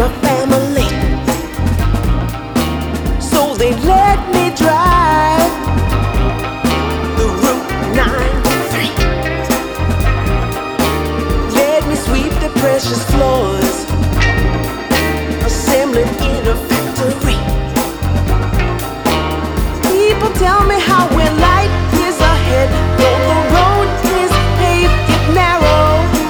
my family, so they let me drive the Route 93. Let me sweep the precious floors, assembling in a factory. People tell me how we're light years ahead, though the road is paved yet narrow.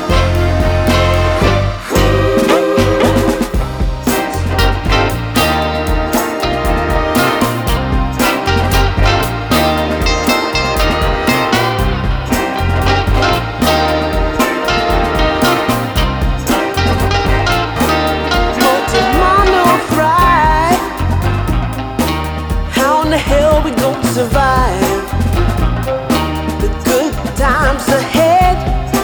Hell, we gon' survive the good times ahead.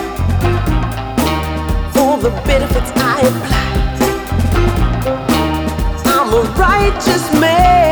For the benefits I apply, I'm a righteous man.